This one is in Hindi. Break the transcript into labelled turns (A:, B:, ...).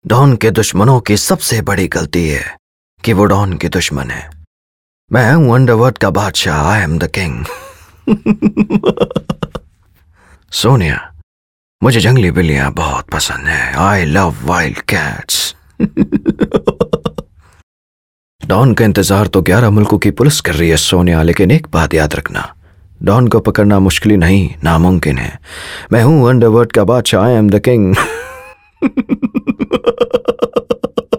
A: डॉन के दुश्मनों की सबसे बड़ी गलती है कि वो डॉन के दुश्मन है। मैं हूं अंडरवर्ल्ड का बादशाह, I am the king. Sonia, मुझे जंगली बिल्लियां बहुत पसंद है। I love wild cats. Don का इंतजार तो 11 मुल्कों की पुलिस कर रही है सोनिया, लेकिन एक बात याद रखना, डॉन को पकड़ना मुश्किल नहीं, नामुमकिन है। मैं हूं अंडरवर्ल्ड का बादशाह, आई एम द किंग।